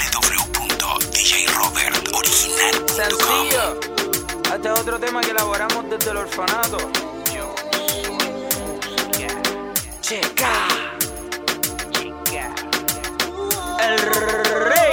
www.djrobertoriginal.com. Sencillo. Este es otro tema que elaboramos desde el orfanato. Yo soy música. Chica. El rey.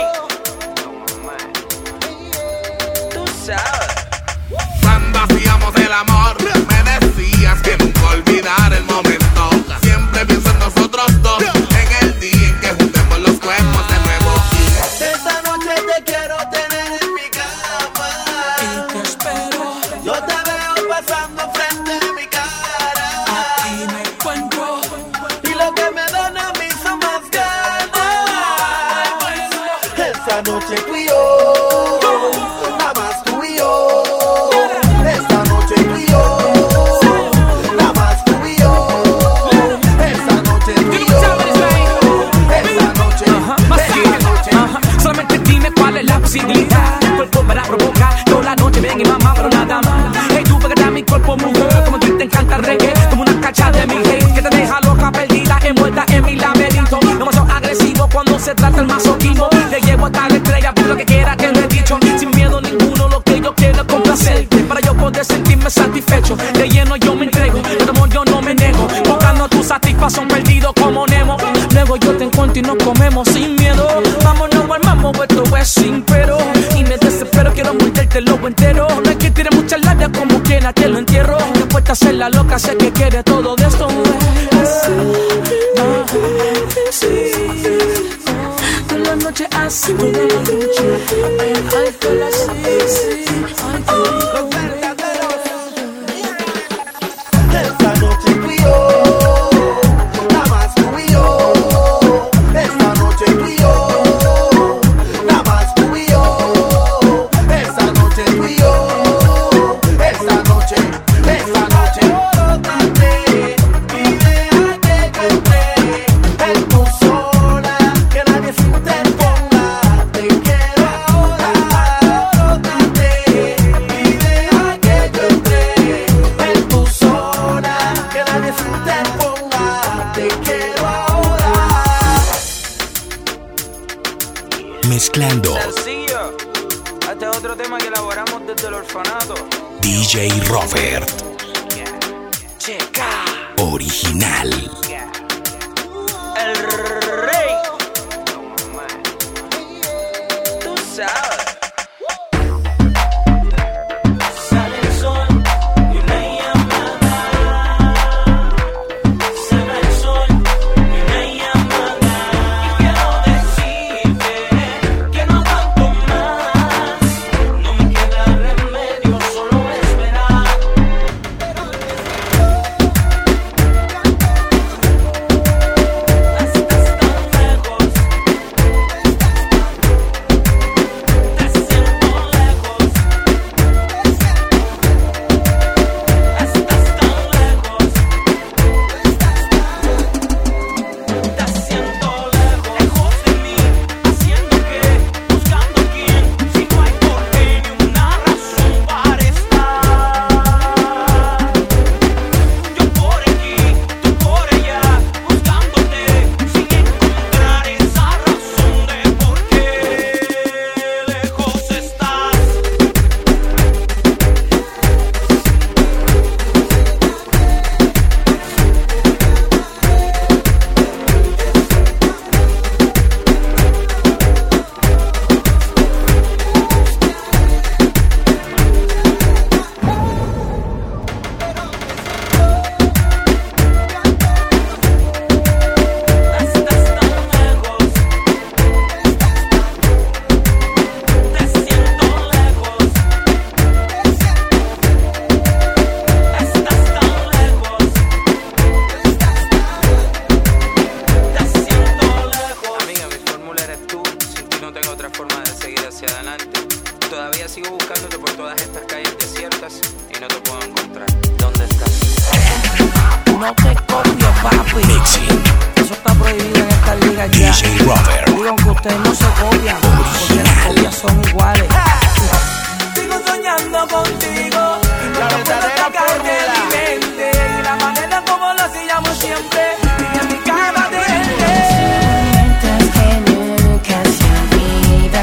Tú sabes. Cuando hacíamos el amor, me decías que nunca olvidar el momento. Siempre pienso en nosotros dos, en el día en que juntemos los cuerpos de nuevo. Esta noche te quiero tener en mi cama Y te espero. Yo te veo pasando frente a mi cara. Aquí me encuentro. Y lo que me dan a mí son más ganas. Esta noche tú y yo, nada más tú y yo. Esta noche tú y yo, nada más tú y yo. Esta noche tú y yo, esta noche, Solamente dime cuál es la posibilidad. Tu cuerpo para provocar toda la noche, ven y mamá, pero nada más. Hey, tú pegas mi cuerpo, mujer, como a ti te encanta el reggae. Como una cacha de mi hate que te deja loca, perdida, envuelta en mi laberinto. No más agresivo cuando se trata el masoquismo. Te llevo hasta la estrella, por lo que quiera que lo he dicho. Sin miedo ninguno, lo que yo quiero es complacerte. Para yo poder sentirme satisfecho, de lleno yo me entrego, pero amor yo no me niego. Buscando tu satisfacción, perdido como Nemo. Luego yo te encuentro y nos comemos sin miedo. Vámonos al mambo, esto es sin pero. Y me desespero, quiero morderte el lobo entero. No es que tire mucha labia, como quiera te lo entierro. Después de hacer la loca, sé que quiere todo de esto. Toda la noche así, toda la noche. Ay, toda así, sí. esta noche tú y yo, nada más tú y yo. Esta noche tú y yo, nada más tú y yo. Esta noche tú y yo, esta noche, esta noche. Bótate y deja que yo entre en tu zona, que nadie se interponga. Te quiero ahora. Bótate y deja que yo entre en tu zona, que nadie se interponga. Te quiero ahora. Mezclando Sencillo. Este es otro tema que elaboramos desde el orfanato. DJ Robert Chica. Original. El rey. Tú sabes. Sale el sol y una llamada. Sale el sol y una llamada. Y quiero decirte que no aguanto más. No me queda remedio, solo esperar. no te copio, papi. Mixing. Eso está prohibido en esta liga ya. DJ Robert. Digo, aunque ustedes no se copian, porque las copias son iguales. Sigo soñando contigo y no te puedo sacar de mi mente. Y la manera como lo hacíamos siempre, y en mi cama de gente. Momentos que nunca se olvidan.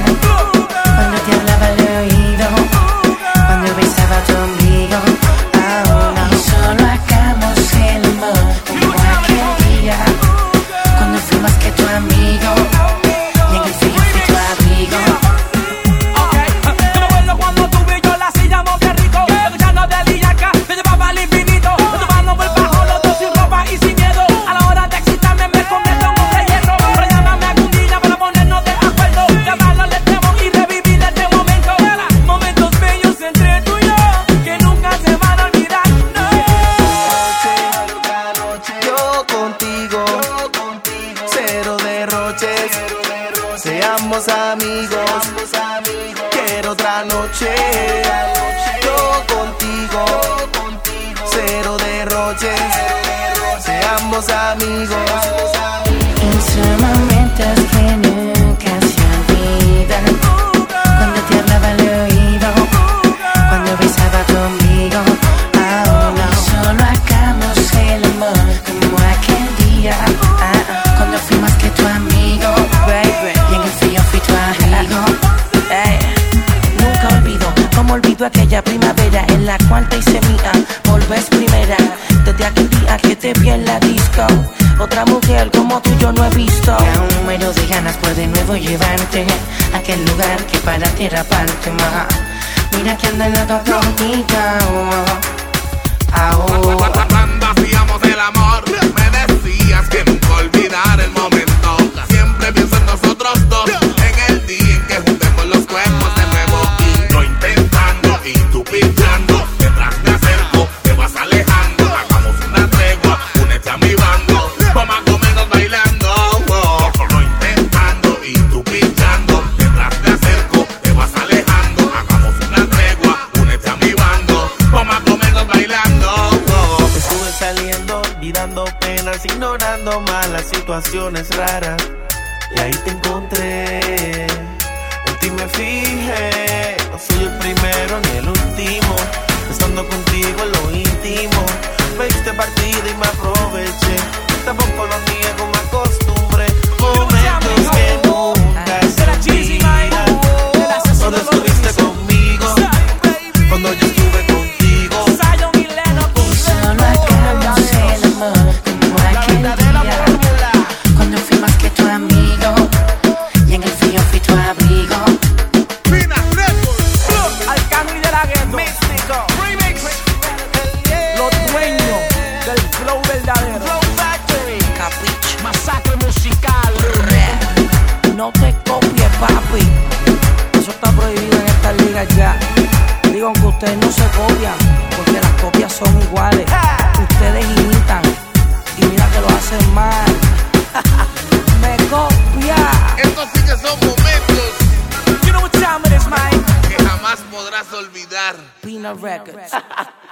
Seamos amigos. Quiero otra noche. Yo contigo. Cero derroches. Seamos amigos. Son momentos que nunca se olvidan. Cuando te hablaba al oído, cuando besaba conmigo. Oh no, solo hagamos el amor como aquel día. Cuando fui más que tu amigo, baby, y en el frío fui tu amigo. Nunca olvido, como olvido aquella primavera en la cual te hice mía, por vez primera. Desde aquel día que te vi en la disco, otra mujer como tú yo no he visto. Y aún muero de ganas por de nuevo llevarte a aquel lugar que para ti era parte más. Mira que anda en la conmigo. Cuando hacíamos el amor, me decías que nunca olvidar el momento. Siempre pienso en nosotros dos, en el día en que juntemos los cuerpos de nuevo. Y yo intentando y tú pinchando, detrás me acerco, te vas alejando. Hagamos una tregua, únete a mi bando, vamos a comernos bailando. Solo intentando y tú pinchando, detrás me acerco, te vas alejando. Hagamos una tregua, únete a mi bando, vamos a comernos bailando. Estuve saliendo, olvidando penas, ignorando malas situaciones raras. Y ahí te encontré, en ti me fijé. No soy el primero ni el último, estando contigo en lo íntimo. Me diste partida y me aproveché. Tampoco lo niego, me acostumbré. Momentos que nunca se olvidan. Cuando estuviste conmigo, cuando yo estuve contigo. Solo hagamos el amor como aquel día. Cuando fui más que tu amigo, y en el frío fui tu abrigo. Arcángel de la Gueto, Místico, Remix, los dueños del flow verdadero, Capricho, masacre musical. No te copies, papi, eso está prohibido en esta liga ya. Digo que ustedes no se copian, porque las copias son iguales. Ustedes imitan, y mira que lo hacen mal. Me copia. Estos sí que son momentos You know what time it is, man. que jamás podrás olvidar. Peanut Records.